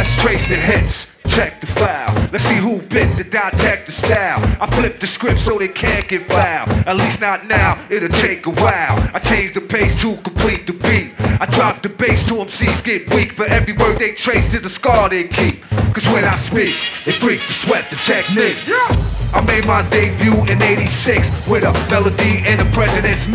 Let's trace the hits, check the file. Let's see who bit the dissect the style. I flip the script so they can't get foul. At least not now, it'll take a while. I change the pace to complete the beat. I drop the bass to MCs get weak. For every word they trace is a scar they keep. Cause when I speak, they freak to sweat the technique. I made my debut in '86 with a melody and a president's